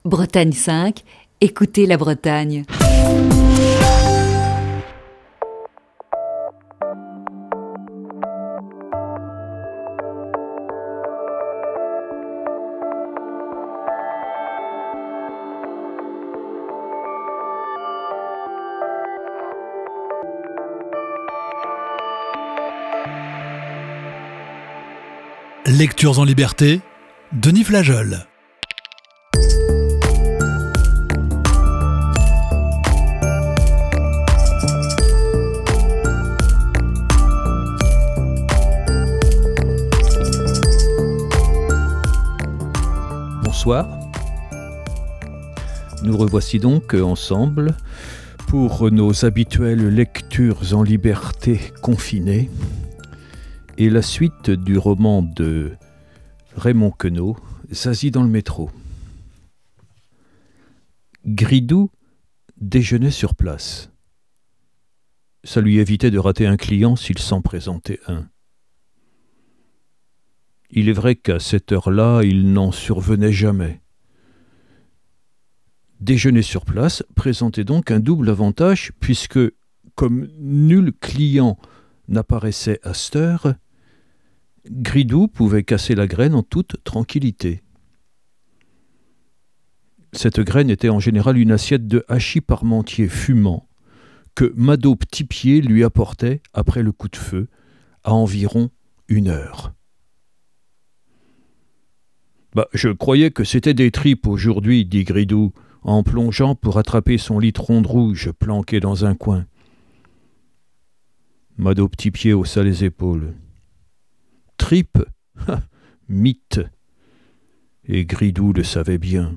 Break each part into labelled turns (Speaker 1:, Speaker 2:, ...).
Speaker 1: Bretagne 5, écoutez la Bretagne.
Speaker 2: Lectures en liberté, Denis Flageol.
Speaker 3: Bonsoir. Nous revoici donc ensemble pour nos habituelles lectures en liberté confinées et la suite du roman de Raymond Queneau, Zazie dans le métro. Gridou déjeunait sur place. Ça lui évitait de rater un client s'il s'en présentait un. Il est vrai qu'à cette heure-là, il n'en survenait jamais. Déjeuner sur place présentait donc un double avantage puisque, comme nul client n'apparaissait à cette heure, Gridou pouvait casser la graine en toute tranquillité. Cette graine était en général une assiette de hachis parmentier fumant que Mado Petitpied lui apportait après le coup de feu à environ 1 heure. « Je croyais que c'était des tripes aujourd'hui, dit Gridou, en plongeant pour attraper son litron de rouge planqué dans un coin. Mado Petitpied haussa les épaules. Tripes ? Mythe. Et Gridou le savait bien.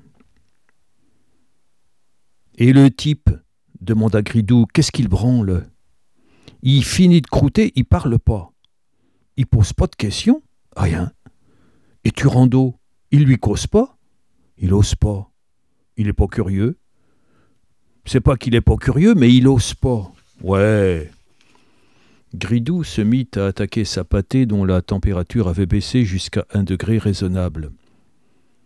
Speaker 3: Et le type, demanda Gridou, qu'est-ce qu'il branle ? Il finit de croûter, il parle pas. Il pose pas de questions ? Rien. Et Turando ? Il lui cause pas ? Il ose pas. Il est pas curieux. C'est pas qu'il est pas curieux, mais il ose pas. Ouais. Gridou se mit à attaquer sa pâtée dont la température avait baissé jusqu'à 1 degré raisonnable. Après ?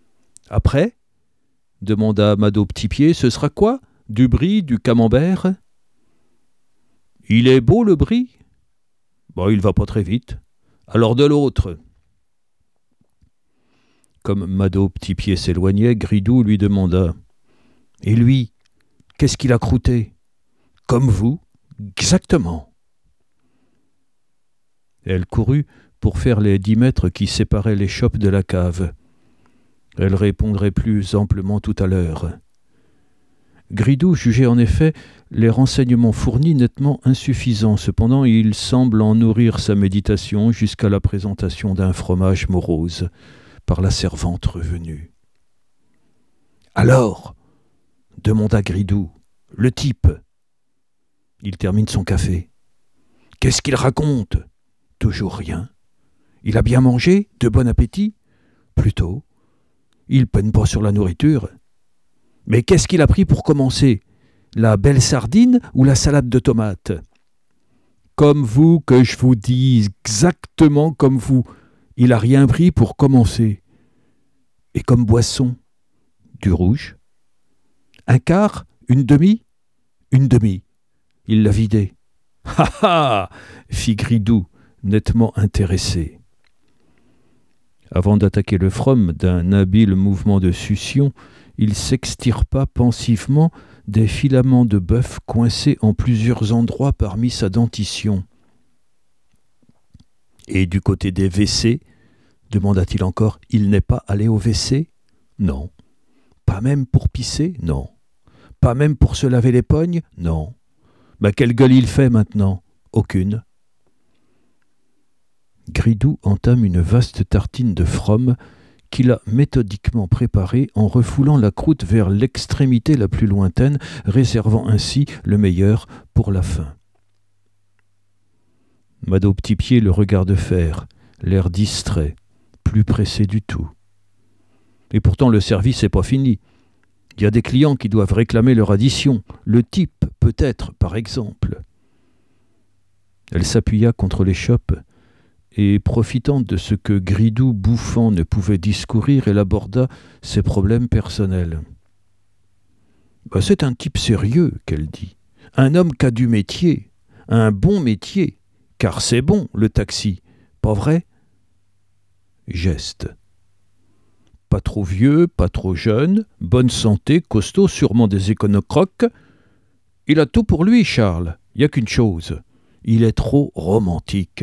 Speaker 3: Demanda Mado Petitpied, ce sera quoi ? Du brie, du camembert ? Il est beau le brie ? Il va pas très vite. Alors de l'autre. Comme Mado Petitpied s'éloignait, Gridou lui demanda « Et lui, qu'est-ce qu'il a croûté ? Comme vous ? Exactement. » Elle courut pour faire les 10 mètres qui séparaient les chopes de la cave. Elle répondrait plus amplement tout à l'heure. Gridou jugeait en effet les renseignements fournis nettement insuffisants. Cependant, il semble en nourrir sa méditation jusqu'à la présentation d'un fromage morose par la servante revenue. « Alors ?» demanda Gridou. « Le type ?» Il termine son café. « Qu'est-ce qu'il raconte ? Toujours rien. Il a bien mangé ? De bon appétit ? Plutôt. Il peine pas sur la nourriture. Mais qu'est-ce qu'il a pris pour commencer ? La belle sardine ou la salade de tomates ? Comme vous que je vous dis, exactement comme vous. Il a rien pris pour commencer. Et comme boisson ? Du rouge ? Un quart ? Une demi ? Une demi. Il l'a vidé. Ha ha ! Fit Gridou, nettement intéressé. Avant d'attaquer le from d'un habile mouvement de succion, il s'extirpa pensivement des filaments de bœuf coincés en plusieurs endroits parmi sa dentition. « Et du côté des WC ?» demanda-t-il encore. « Il n'est pas allé au WC ? Non. Pas même pour pisser ? Non. Pas même pour se laver les pognes ? Non. Quelle gueule il fait maintenant ? Aucune. » Gridou entame une vaste tartine de from qu'il a méthodiquement préparée en refoulant la croûte vers l'extrémité la plus lointaine, réservant ainsi le meilleur pour la fin. Mado Petitpied le regarde faire, l'air distrait, plus pressé du tout. Et pourtant le service n'est pas fini. Il y a des clients qui doivent réclamer leur addition. Le type, peut-être, par exemple. Elle s'appuya contre l'échoppe et, profitant de ce que Gridou bouffant ne pouvait discourir, elle aborda ses problèmes personnels. « C'est un type sérieux, qu'elle dit. Un homme qui a du métier, un bon métier, car c'est bon, le taxi, pas vrai ?» Geste. Pas trop vieux, pas trop jeune, bonne santé, costaud, sûrement des éconocroques. Il a tout pour lui, Charles. Il n'y a qu'une chose. Il est trop romantique.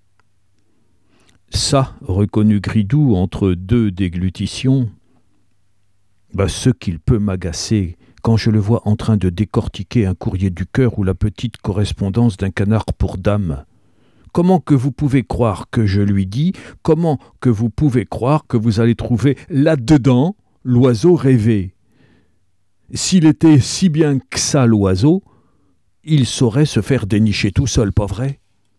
Speaker 3: Ça, reconnut Gridou entre deux déglutitions, ce qu'il peut m'agacer quand je le vois en train de décortiquer un courrier du cœur ou la petite correspondance d'un canard pour dame. Comment que vous pouvez croire que je lui dis, comment que vous pouvez croire que vous allez trouver là-dedans l'oiseau rêvé? S'il était si bien que ça, l'oiseau, il saurait se faire dénicher tout seul, pas vrai?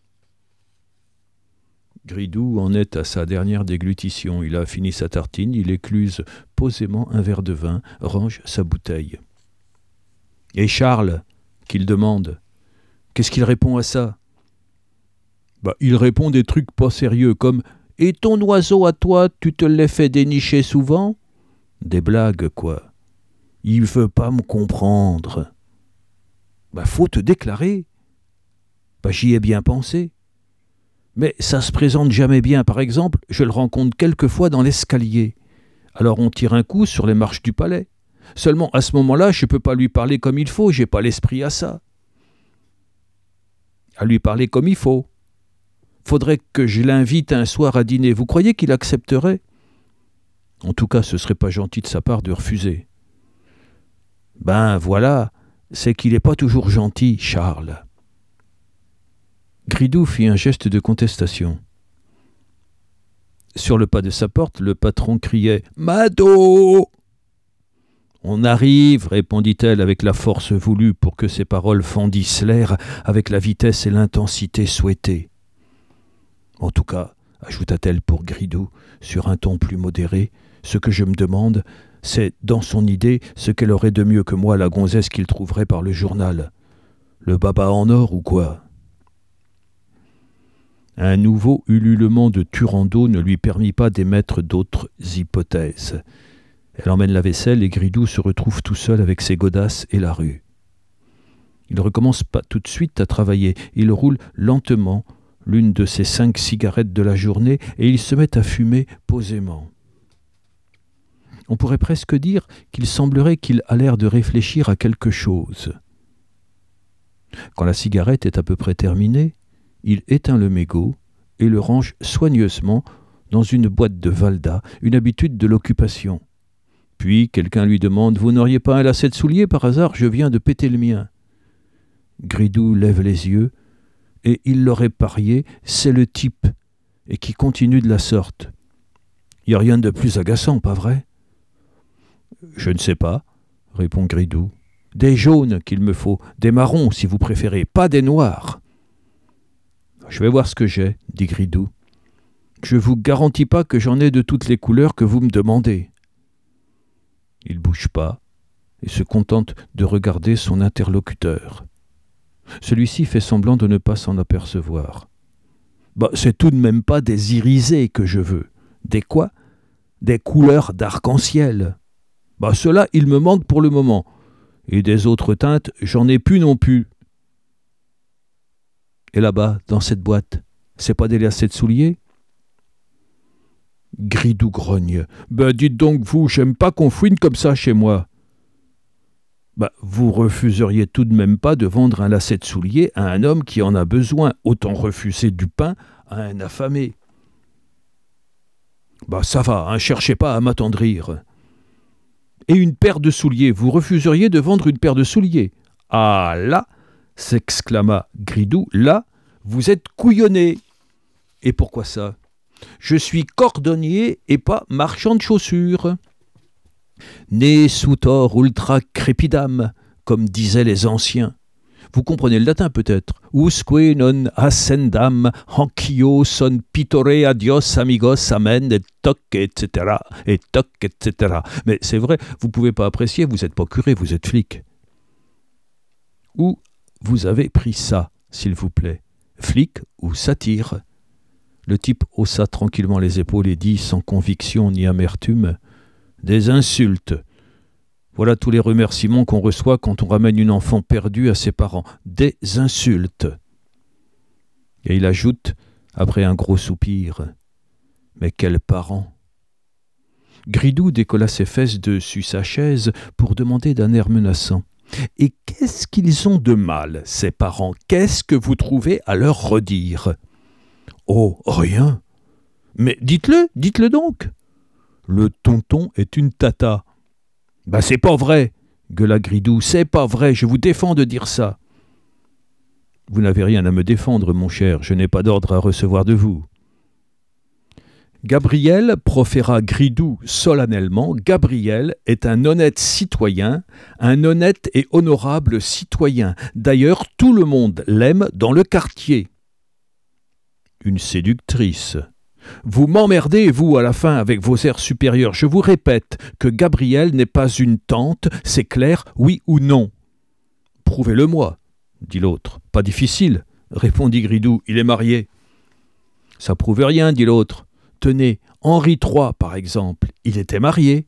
Speaker 3: Gridou en est à sa dernière déglutition. Il a fini sa tartine, il écluse posément un verre de vin, range sa bouteille. Et Charles, qu'il demande, qu'est-ce qu'il répond à ça? Il répond des trucs pas sérieux comme « Et ton oiseau à toi, tu te l'as fait dénicher souvent ?» Des blagues, quoi. Il veut pas me comprendre. Faut te déclarer. J'y ai bien pensé. Mais ça se présente jamais bien. Par exemple, je le rencontre quelquefois dans l'escalier. Alors on tire un coup sur les marches du palais. Seulement, à ce moment-là, je peux pas lui parler comme il faut, j'ai pas l'esprit à ça. À lui parler comme il faut. Faudrait que je l'invite un soir à dîner. Vous croyez qu'il accepterait? En tout cas, ce serait pas gentil de sa part de refuser. Voilà, c'est qu'il n'est pas toujours gentil, Charles. Gridou fit un geste de contestation. Sur le pas de sa porte, le patron criait « Mado !»« On arrive !» répondit-elle avec la force voulue pour que ses paroles fendissent l'air avec la vitesse et l'intensité souhaitées. En tout cas, ajouta-t-elle pour Gridou, sur un ton plus modéré, ce que je me demande, c'est, dans son idée, ce qu'elle aurait de mieux que moi, la gonzesse qu'il trouverait par le journal. Le baba en or ou quoi? Un nouveau ululement de Turando ne lui permit pas d'émettre d'autres hypothèses. Elle emmène la vaisselle et Gridou se retrouve tout seul avec ses godasses et la rue. Il ne recommence pas tout de suite à travailler. Il roule lentement l'une de ses 5 cigarettes de la journée et il se met à fumer posément. On pourrait presque dire qu'il semblerait qu'il a l'air de réfléchir à quelque chose. Quand la cigarette est à peu près terminée, il éteint le mégot et le range soigneusement dans une boîte de Valda, une habitude de l'occupation. Puis quelqu'un lui demande « Vous n'auriez pas un lacet de soulier par hasard? Je viens de péter le mien. » Gridou lève les yeux et il l'aurait parié, c'est le type, et qui continue de la sorte. Il n'y a rien de plus agaçant, pas vrai? Je ne sais pas, répond Gridou. Des jaunes qu'il me faut, des marrons si vous préférez, pas des noirs. Je vais voir ce que j'ai, dit Gridou. Je vous garantis pas que j'en ai de toutes les couleurs que vous me demandez. Il bouge pas et se contente de regarder son interlocuteur. Celui-ci fait semblant de ne pas s'en apercevoir. C'est tout de même pas des irisés que je veux. Des quoi? Des couleurs d'arc-en-ciel. Cela, il me manque pour le moment. Et des autres teintes, j'en ai plus non plus. Et là-bas, dans cette boîte, c'est pas des lacets de souliers? Gridou grogne. Dites donc vous, j'aime pas qu'on fouine comme ça chez moi. Vous refuseriez tout de même pas de vendre un lacet de soulier à un homme qui en a besoin, autant refuser du pain à un affamé. Ça va, cherchez pas à m'attendrir. Et une paire de souliers, vous refuseriez de vendre une paire de souliers? Ah là, s'exclama Gridou, là, vous êtes couillonné. Et pourquoi ça? Je suis cordonnier et pas marchand de chaussures. Ne sutor ultra crepidam, comme disaient les anciens. Vous comprenez le latin peut-être. Usque non ascendam, anch'io son pittore adios amigos, amen, et toc, etc. Et toc, etc. Mais c'est vrai, vous ne pouvez pas apprécier, vous n'êtes pas curé, vous êtes flic. Où vous avez pris ça, s'il vous plaît? Flic ou satire? Le type haussa tranquillement les épaules et dit, sans conviction ni amertume, « Des insultes. Voilà tous les remerciements qu'on reçoit quand on ramène une enfant perdue à ses parents. Des insultes. Et il ajoute, après un gros soupir, « Mais quels parents !» Gridou décolla ses fesses dessus sa chaise pour demander d'un air menaçant. « Et qu'est-ce qu'ils ont de mal, ces parents? Qu'est-ce que vous trouvez à leur redire ?»« Oh, rien. Mais dites-le donc. Le tonton est une tata. »« Ben c'est pas vrai, gueula Gridou, c'est pas vrai, je vous défends de dire ça. »« Vous n'avez rien à me défendre, mon cher, je n'ai pas d'ordre à recevoir de vous. » Gabriel proféra Gridou solennellement. Gabriel est un honnête citoyen, un honnête et honorable citoyen. D'ailleurs, tout le monde l'aime dans le quartier. Une séductrice. Vous m'emmerdez, vous, à la fin, avec vos airs supérieurs. Je vous répète que Gabriel n'est pas une tante, c'est clair, oui ou non? Prouvez-le-moi, dit l'autre. Pas difficile, répondit Gridou, il est marié. Ça prouve rien, dit l'autre. Tenez, Henri III, par exemple, il était marié.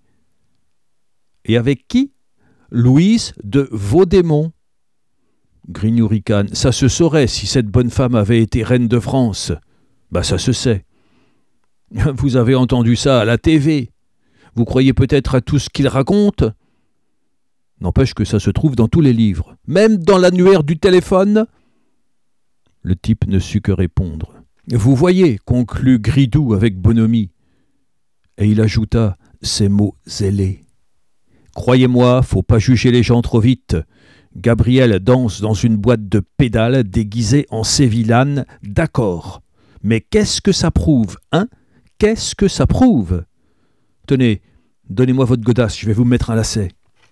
Speaker 3: Et avec qui? Louise de Vaudémont. Grignou ricane. Ça se saurait si cette bonne femme avait été reine de France. Ben ça se sait. Vous avez entendu ça à la TV. Vous croyez peut-être à tout ce qu'il raconte? N'empêche que ça se trouve dans tous les livres, même dans l'annuaire du téléphone. Le type ne sut que répondre. Vous voyez, conclut Gridou avec bonhomie. Et il ajouta ces mots zélés. Croyez-moi, faut pas juger les gens trop vite. Gabriel danse dans une boîte de pédales déguisée en sévillane, d'accord. Mais qu'est-ce que ça prouve, hein? Qu'est-ce que ça prouve? Tenez, donnez-moi votre godasse, je vais vous mettre un lacet.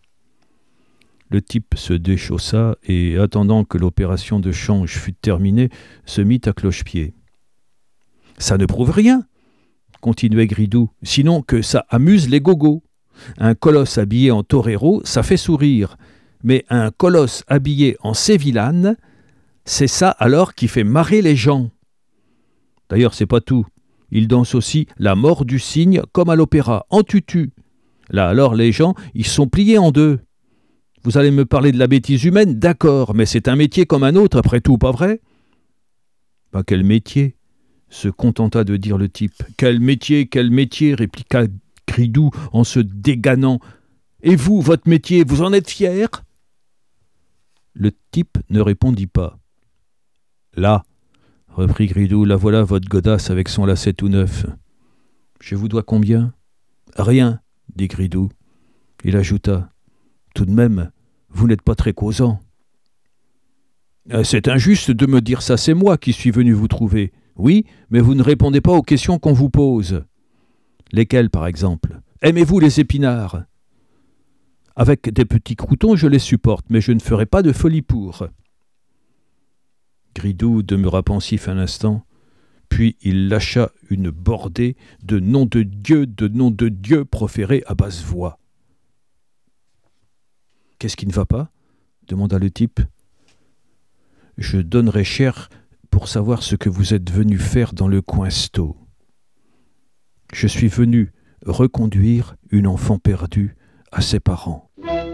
Speaker 3: Le type se déchaussa et, attendant que l'opération de change fût terminée, se mit à cloche-pied. Ça ne prouve rien, continuait Gridou, sinon que ça amuse les gogos. Un colosse habillé en torero, ça fait sourire. Mais un colosse habillé en sévillane, c'est ça alors qui fait marrer les gens. D'ailleurs, c'est pas tout. Il danse aussi la mort du cygne comme à l'opéra, en tutu. Là alors, les gens, ils sont pliés en deux. Vous allez me parler de la bêtise humaine, d'accord, mais c'est un métier comme un autre, après tout, pas vrai? Pas quel métier, se contenta de dire le type. Quel métier, répliqua Gridou en se déganant. Et vous, votre métier, vous en êtes fier? Le type ne répondit pas. Là, reprit Gridou, la voilà votre godasse avec son lacet tout neuf. Je vous dois combien? Rien, dit Gridou. Il ajouta. Tout de même, vous n'êtes pas très causant. C'est injuste de me dire ça, c'est moi qui suis venu vous trouver. Oui, mais vous ne répondez pas aux questions qu'on vous pose. Lesquelles, par exemple? Aimez-vous les épinards? Avec des petits croûtons, je les supporte, mais je ne ferai pas de folie pour. Gridou demeura pensif un instant, puis il lâcha une bordée de nom de Dieu proférée à basse voix. « Qu'est-ce qui ne va pas ?» demanda le type. « Je donnerais cher pour savoir ce que vous êtes venu faire dans le coinsto. Je suis venu reconduire une enfant perdue à ses parents. »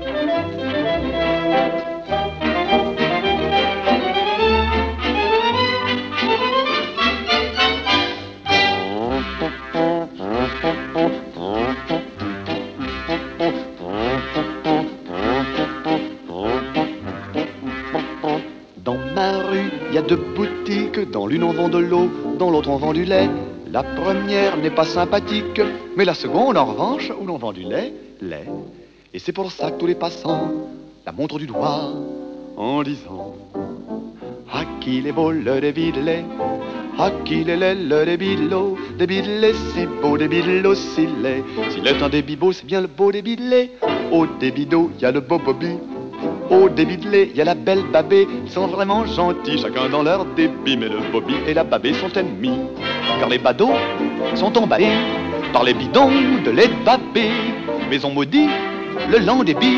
Speaker 4: Il y a deux boutiques, dans l'une on vend de l'eau, dans l'autre on vend du lait. La première n'est pas sympathique, mais la seconde en revanche, où l'on vend du lait. Et c'est pour ça que tous les passants la montrent du doigt en disant: à qui les beaux le débilet, à qui les laits le débilot, débilé si beau, débilot si laid. S'il est un débibo, c'est bien le beau débilé. Au débido, il y a le beau bobby. Au débit de lait, il y a la belle babée. Ils sont vraiment gentils, chacun dans leur débit. Mais le bobby et la babée sont ennemis, car les badauds sont emballés par les bidons de lait de babée. Mais on maudit le lent débit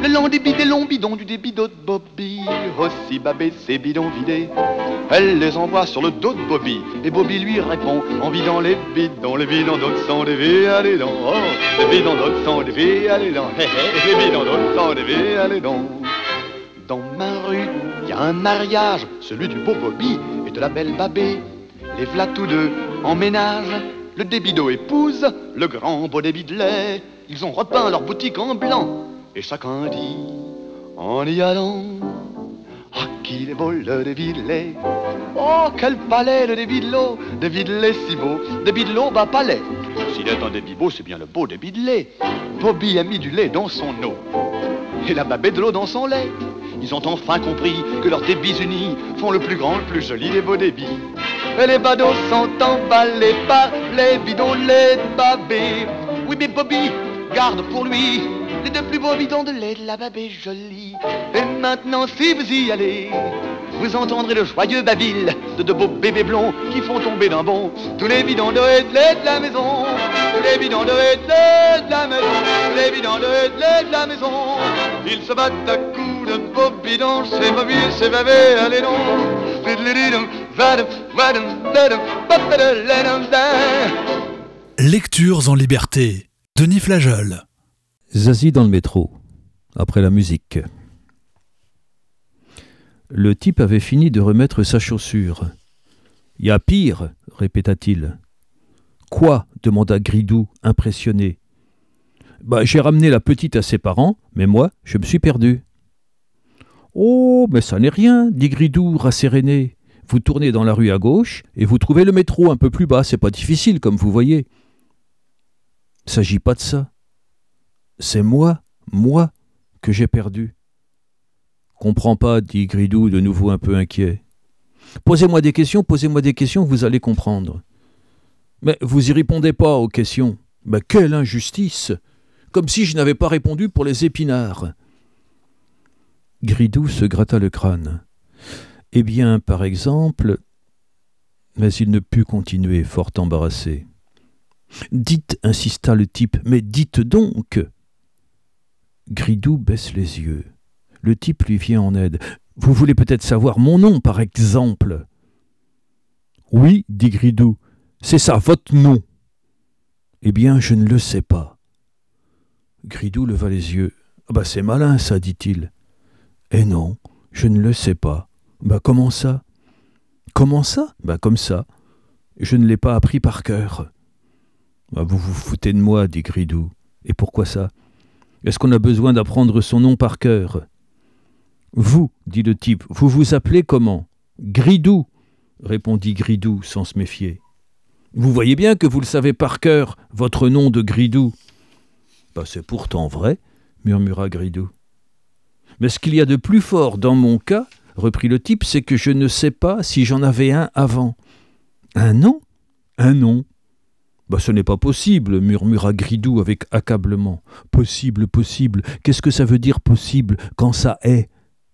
Speaker 4: le long des longs bidons du débit d'eau de Bobby. Aussi Babé ses bidons vidés, elle les envoie sur le dos de Bobby. Et Bobby lui répond en vidant les bidons d'autres sont des vies, allez donc. Oh, les bidons d'autres sont des vies, allez donc. Les bidons d'autres sont des vies, allez donc. Dans ma rue, il y a un mariage, celui du beau Bobby et de la belle Babé. Les v'là tous deux en ménage, le débit d'eau épouse le grand beau débit de lait. Ils ont repeint leur boutique en blanc, et chacun dit, en y allant, ah qu'il est beau le débit de lait. Oh quel palais le débit de l'eau, débit de lait si beau, débit de l'eau bas palais. S'il est un débit beau, c'est bien le beau débit de lait. Bobby a mis du lait dans son eau, et la Babé de l'eau dans son lait. Ils ont enfin compris que leurs débits unis font le plus grand, le plus joli des beaux débits. Et les badauds sont emballés par les bidons de lait de Babé. Oui mais Bobby garde pour lui les deux plus beaux bidons de lait de la Babé jolie. Et maintenant si vous y allez, vous entendrez le joyeux babil de deux beaux bébés blonds qui font tomber d'un bond tous les bidons de lait de la maison. Tous les bidons de lait de la maison. Tous les bidons de lait de la maison. Ils se battent à coups de beaux bidons. C'est Bobby, c'est Babé, allez donc.
Speaker 2: Lectures en liberté. Denis Flageol.
Speaker 3: Zazie dans le métro, après la musique. Le type avait fini de remettre sa chaussure. « Y a pire !» répéta-t-il. « Quoi ?» demanda Gridou, impressionné. « Bah, j'ai ramené la petite à ses parents, mais moi, je me suis perdu. »« Oh, mais ça n'est rien, » dit Gridou, rasséréné. « Vous tournez dans la rue à gauche et vous trouvez le métro un peu plus bas, c'est pas difficile, comme vous voyez. »« S'agit pas de ça. C'est moi, que j'ai perdu. » « Comprends pas, dit Gridou, de nouveau un peu inquiet. Posez-moi des questions, vous allez comprendre. Mais vous y répondez pas aux questions. Mais quelle injustice! Comme si je n'avais pas répondu pour les épinards. Gridou se gratta le crâne. Eh bien, par exemple... Mais il ne put continuer, fort embarrassé. Dites, insista le type, mais dites donc! Gridou baisse les yeux. Le type lui vient en aide. « Vous voulez peut-être savoir mon nom, par exemple ?»« Oui, dit Gridou, c'est ça, votre nom. »« Eh bien, je ne le sais pas. » Gridou leva les yeux. « Ah bah c'est malin, ça, dit-il. »« Eh non, je ne le sais pas. »« Bah comment ça ?»« Comment ça ? Bah comme ça. Je ne l'ai pas appris par cœur. »« Bah vous vous foutez de moi, dit Gridou. Et pourquoi ça ? Est-ce qu'on a besoin d'apprendre son nom par cœur ? Vous, dit le type, vous vous appelez comment ? Gridou, répondit Gridou sans se méfier. Vous voyez bien que vous le savez par cœur, votre nom de Gridou. Bah, c'est pourtant vrai, murmura Gridou. Mais ce qu'il y a de plus fort dans mon cas, reprit le type, c'est que je ne sais pas si j'en avais un avant. Un nom ? Un nom. Bah, ce n'est pas possible, murmura Gridou avec accablement. Possible, qu'est-ce que ça veut dire possible quand ça est ?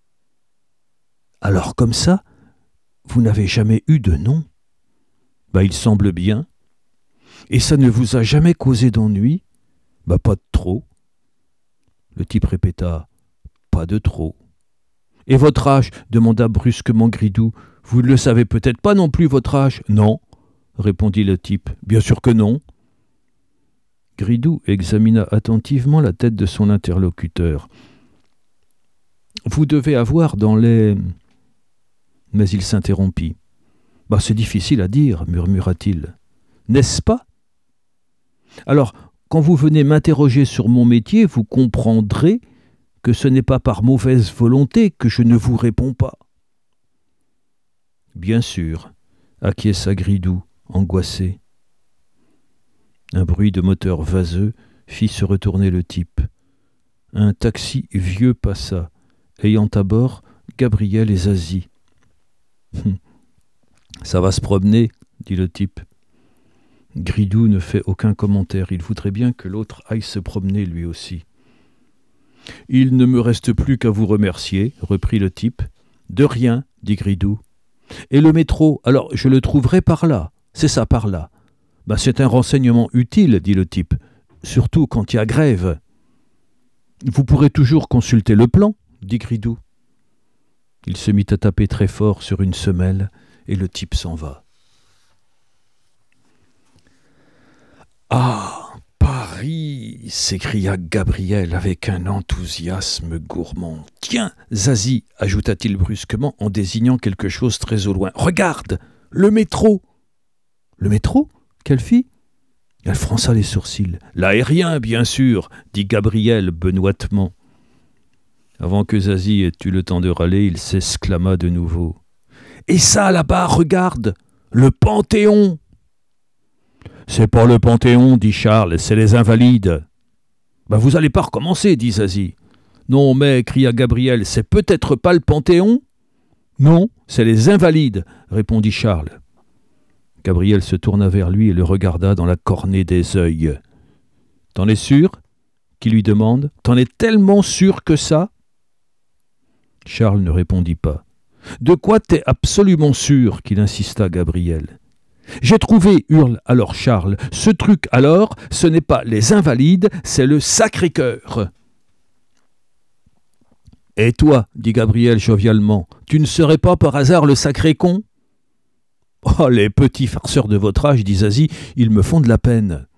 Speaker 3: Alors comme ça, vous n'avez jamais eu de nom ? Bah il semble bien. Et ça ne vous a jamais causé d'ennui ? Bah pas de trop. Le type répéta, pas de trop. Et votre âge ? Demanda brusquement Gridou. Vous ne le savez peut-être pas non plus, votre âge ? Non, répondit le type. Bien sûr que non. Gridou examina attentivement la tête de son interlocuteur. Vous devez avoir dans les... Mais il s'interrompit. « Bah, c'est difficile à dire, murmura-t-il. N'est-ce pas ? Alors, quand vous venez m'interroger sur mon métier, vous comprendrez que ce n'est pas par mauvaise volonté que je ne vous réponds pas. » Bien sûr, acquiesça Gridou, angoissé. Un bruit de moteur vaseux fit se retourner le type. Un taxi vieux passa, ayant à bord Gabriel et Zazie. « Ça va se promener, dit le type. » Gridou ne fait aucun commentaire. Il voudrait bien que l'autre aille se promener lui aussi. « Il ne me reste plus qu'à vous remercier, reprit le type. « De rien, dit Gridou. « Et le métro, alors je le trouverai par là. C'est ça, par là. Ben, c'est un renseignement utile, dit le type. Surtout quand il y a grève. » Vous pourrez toujours consulter le plan, dit Gridou. Il se mit à taper très fort sur une semelle et le type s'en va. Ah, Paris, s'écria Gabriel avec un enthousiasme gourmand. Tiens, Zazie, ajouta-t-il brusquement en désignant quelque chose très au loin. Regarde, le métro. Le métro? Quelle fille? Elle fronça les sourcils. L'aérien, bien sûr, dit Gabriel benoîtement. Avant que Zazie ait eu le temps de râler, il s'exclama de nouveau. Et ça, là-bas, regarde, le Panthéon. C'est pas le Panthéon, dit Charles, c'est les Invalides. Vous allez pas recommencer, dit Zazie. Non, mais, cria Gabriel, c'est peut-être pas le Panthéon? Non, c'est les Invalides, répondit Charles. Gabriel se tourna vers lui et le regarda dans la cornée des œils. T'en es sûr? Qui lui demande. T'en es tellement sûr que ça? Charles ne répondit pas. De quoi t'es absolument sûr? Qu'il insista Gabriel. J'ai trouvé, hurle alors Charles. Ce truc alors, ce n'est pas les Invalides, c'est le Sacré-Cœur. Et toi, dit Gabriel jovialement, tu ne serais pas par hasard le sacré con? Oh, les petits farceurs de votre âge, dit Zazie, ils me font de la peine.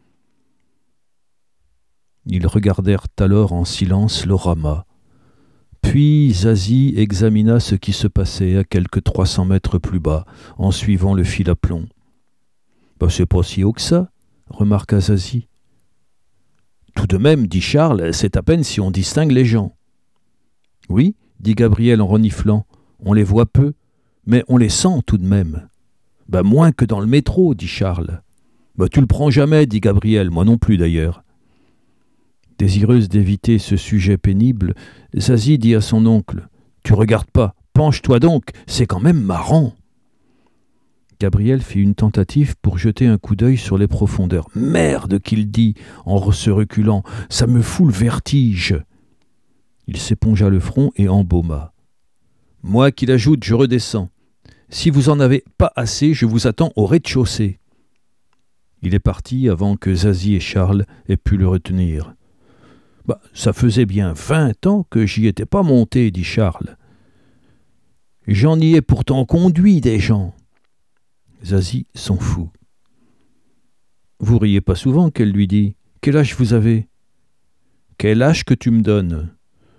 Speaker 3: Ils regardèrent alors en silence l'orama. Puis Zazie examina ce qui se passait à quelques 300 mètres plus bas, en suivant le fil à plomb. C'est pas si haut que ça, remarqua Zazie. Tout de même, dit Charles, c'est à peine si on distingue les gens. Oui, dit Gabriel en reniflant, on les voit peu, mais on les sent tout de même. Moins que dans le métro, dit Charles. Tu le prends jamais, dit Gabriel, moi non plus d'ailleurs. Désireuse d'éviter ce sujet pénible, Zazie dit à son oncle, tu regardes pas, penche-toi donc, c'est quand même marrant. Gabriel fit une tentative pour jeter un coup d'œil sur les profondeurs. Merde, qu'il dit, en se reculant, ça me fout le vertige. Il s'épongea le front et embauma. Moi qu'il ajoute, je redescends. Si vous en avez pas assez, je vous attends au rez-de-chaussée. Il est parti avant que Zazie et Charles aient pu le retenir. Ça faisait bien 20 ans que j'y étais pas monté, dit Charles. J'en y ai pourtant conduit des gens. Zazie s'en fout. Vous riez pas souvent, qu'elle lui dit. Quel âge vous avez? Quel âge que tu me donnes?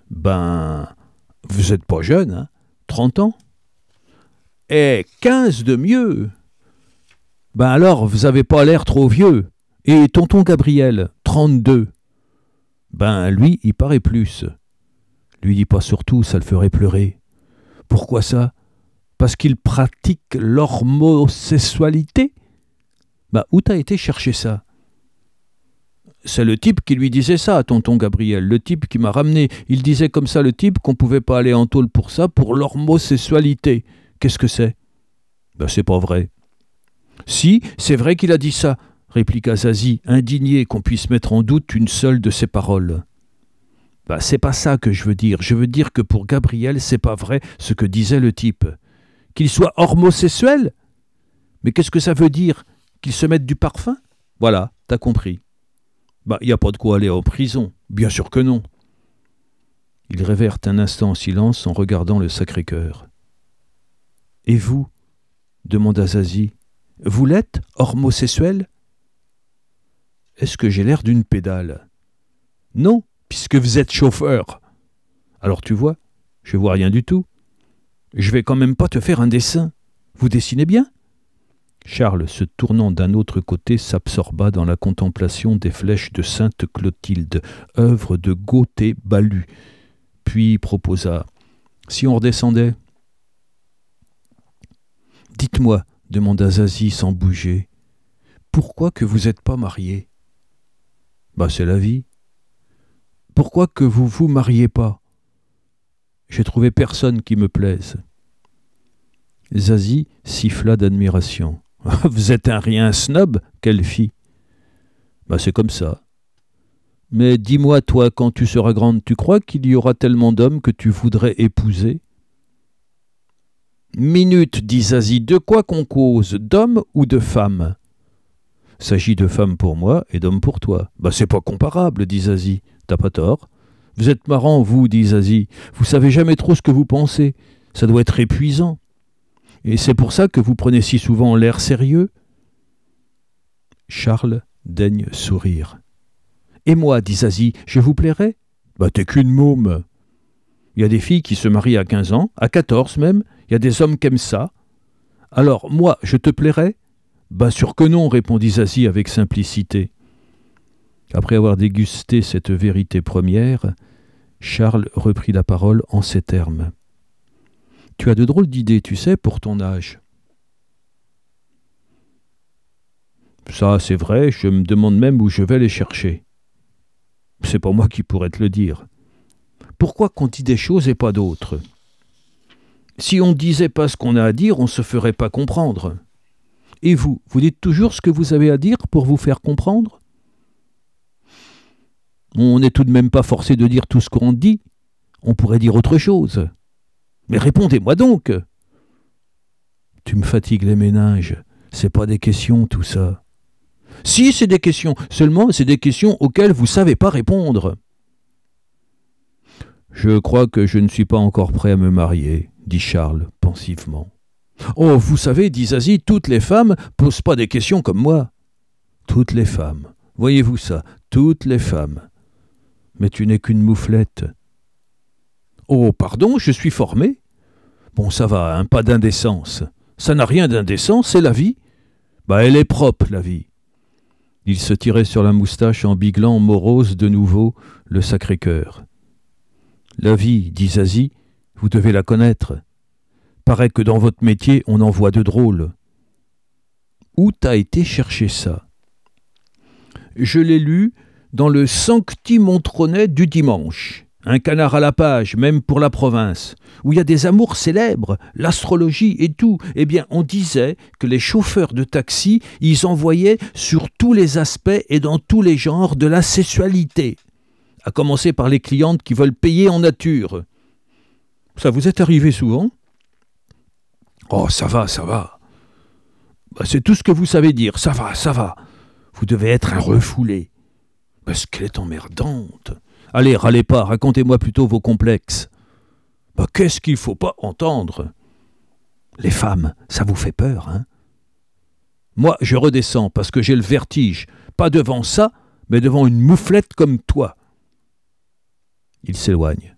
Speaker 3: Vous êtes pas jeune, hein? 30 ans? 15 de mieux. Alors, vous avez pas l'air trop vieux. Et tonton Gabriel, 32. Lui, il paraît plus. Lui dis pas surtout, ça le ferait pleurer. Pourquoi ça? Parce qu'il pratique l'homosexualité? Où t'as été chercher ça? C'est le type qui lui disait ça, tonton Gabriel, le type qui m'a ramené. Il disait comme ça, le type, qu'on pouvait pas aller en tôle pour ça, pour l'homosexualité. Qu'est-ce que c'est? C'est pas vrai. Si, c'est vrai qu'il a dit ça, répliqua Zazie, indigné qu'on puisse mettre en doute une seule de ses paroles. C'est pas ça que je veux dire. Je veux dire que pour Gabriel, c'est pas vrai ce que disait le type. Qu'il soit homosexuel? Mais qu'est-ce que ça veut dire? Qu'il se mette du parfum? Voilà, t'as compris. Y a pas de quoi aller en prison. Bien sûr que non. Ils rêvèrent un instant en silence en regardant le Sacré-Cœur. Et vous? Demanda Zazie. Vous l'êtes, homosexuel? Est-ce que j'ai l'air d'une pédale? Non, puisque vous êtes chauffeur. Alors tu vois, je vois rien du tout. Je vais quand même pas te faire un dessin. Vous dessinez bien? Charles, se tournant d'un autre côté, s'absorba dans la contemplation des flèches de Sainte Clotilde, œuvre de Gauthier Balu, puis proposa « Si on redescendait ?» « Dites-moi, » demanda Zazie sans bouger, « pourquoi que vous n'êtes pas marié ?»« C'est la vie. »« Pourquoi que vous vous mariez pas ?»« J'ai trouvé personne qui me plaise. » Zazie siffla d'admiration. « Vous êtes un rien snob, quelle fille !»« C'est comme ça. »« Mais dis-moi, toi, quand tu seras grande, tu crois qu'il y aura tellement d'hommes que tu voudrais épouser ?» Minute, dit Zazie, de quoi qu'on cause, d'hommes ou de femmes? S'agit de femmes pour moi et d'hommes pour toi. C'est pas comparable, dit Zazie. T'as pas tort. Vous êtes marrant, vous, dit Zazie. Vous savez jamais trop ce que vous pensez. Ça doit être épuisant. Et c'est pour ça que vous prenez si souvent l'air sérieux ?» Charles daigne sourire. « Et moi, dit Zazie, je vous plairais ?»« Bah, t'es qu'une môme. Il y a des filles qui se marient à 15 ans, à 14 même. Il y a des hommes qui aiment ça. Alors, moi, je te plairais ?»« Bah, sûr que non, répondit Zazie avec simplicité. Après avoir dégusté cette vérité première, Charles reprit la parole en ces termes. « Tu as de drôles d'idées, tu sais, pour ton âge. » Ça, c'est vrai, je me demande même où je vais les chercher. C'est pas moi qui pourrais te le dire. Pourquoi qu'on dit des choses et pas d'autres ? Si on ne disait pas ce qu'on a à dire, on ne se ferait pas comprendre. Et vous dites toujours ce que vous avez à dire pour vous faire comprendre ? On n'est tout de même pas forcé de dire tout ce qu'on dit. On pourrait dire autre chose. Mais répondez-moi donc. Tu me fatigues les méninges. C'est pas des questions, tout ça. Si, c'est des questions. Seulement, c'est des questions auxquelles vous savez pas répondre. Je crois que je ne suis pas encore prêt à me marier, dit Charles pensivement. Oh, vous savez, dit Zazie, toutes les femmes posent pas des questions comme moi. Toutes les femmes. Voyez-vous ça, toutes les femmes. Mais tu n'es qu'une mouflette. Oh, pardon, je suis formé. Bon, ça va, hein, pas d'indécence. Ça n'a rien d'indécent, c'est la vie. Bah, elle est propre, la vie. Il se tirait sur la moustache en biglant morose de nouveau le Sacré-Cœur. La vie, dit Zazie, vous devez la connaître. Paraît que dans votre métier, on en voit de drôles. Où t'as été chercher ça ? Je l'ai lu dans le Sancti-Montronet du dimanche. Un canard à la page, même pour la province, où il y a des amours célèbres, l'astrologie et tout. Eh bien, on disait que les chauffeurs de taxi, ils envoyaient sur tous les aspects et dans tous les genres de la sexualité. À commencer par les clientes qui veulent payer en nature. Ça vous est arrivé souvent ? Oh, ça va, ça va. Bah, c'est tout ce que vous savez dire, ça va, ça va. Vous devez être un refoulé. Parce qu'elle est emmerdante. Allez, râlez pas, racontez-moi plutôt vos complexes. Bah, qu'est-ce qu'il faut pas entendre ? Les femmes, ça vous fait peur, hein ? Moi, je redescends parce que j'ai le vertige. Pas devant ça, mais devant une mouflette comme toi. Il s'éloigne.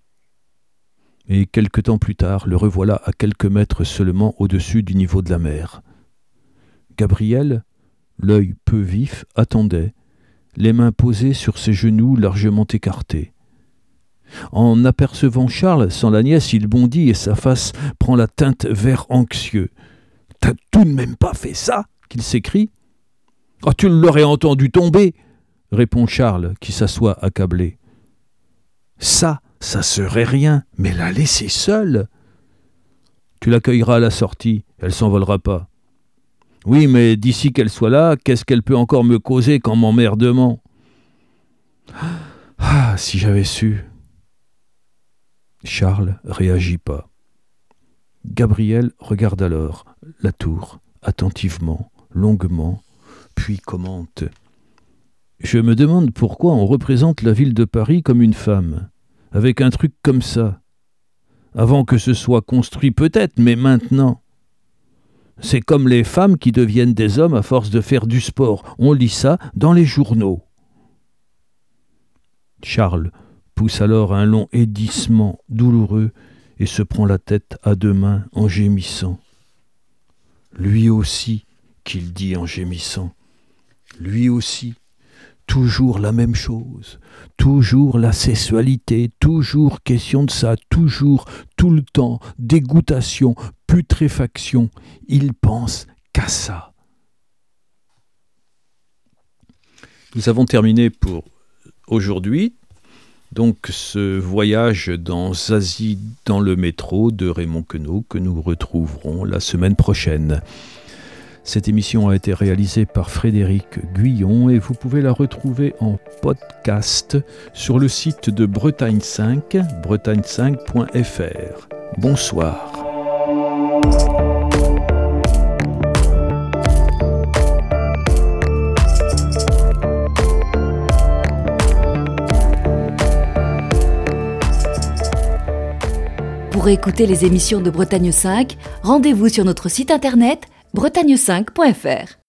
Speaker 3: Et quelque temps plus tard, le revoilà à quelques mètres seulement au-dessus du niveau de la mer. Gabriel, l'œil peu vif, attendait, les mains posées sur ses genoux largement écartés. En apercevant Charles sans la nièce, il bondit et sa face prend la teinte vert anxieux. « T'as tout de même pas fait ça ?» qu'il s'écrie. « Oh, tu l'aurais entendu tomber !» répond Charles, qui s'assoit accablé. « Ça serait rien, mais la laisser seule !»« Tu l'accueilleras à la sortie, elle s'envolera pas. » « Oui, mais d'ici qu'elle soit là, qu'est-ce qu'elle peut encore me causer qu'en m'emmerdement ?»« Ah, si j'avais su !» Charles réagit pas. Gabriel regarde alors la tour, attentivement, longuement, puis commente. « Je me demande pourquoi on représente la ville de Paris comme une femme, avec un truc comme ça. Avant que ce soit construit peut-être, mais maintenant. C'est comme les femmes qui deviennent des hommes à force de faire du sport. On lit ça dans les journaux. » Charles pousse alors un long hennissement douloureux et se prend la tête à deux mains en gémissant. Lui aussi, qu'il dit en gémissant. Lui aussi. Toujours la même chose, toujours la sexualité, toujours question de ça, toujours, tout le temps, dégoûtation, putréfaction. Il pense qu'à ça. Nous avons terminé pour aujourd'hui. Donc ce voyage dans Zazie dans le métro de Raymond Queneau que nous retrouverons la semaine prochaine. Cette émission a été réalisée par Frédéric Guyon et vous pouvez la retrouver en podcast sur le site de Bretagne 5, bretagne5.fr. Bonsoir.
Speaker 1: Pour écouter les émissions de Bretagne 5, rendez-vous sur notre site internet bretagne5.fr.